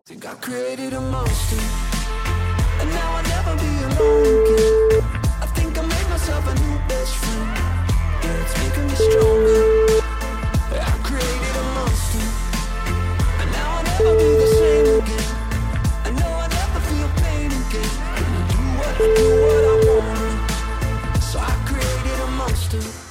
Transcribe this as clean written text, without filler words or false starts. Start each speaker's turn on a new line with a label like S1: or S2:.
S1: Think I created a monster, and now I'll never be alone again. I think I made myself a new best friend. Yeah, it's making me stronger. I created a monster, and now I'll never be the same again. I know I'll never feel pain again. And I do what I want. So I created a monster.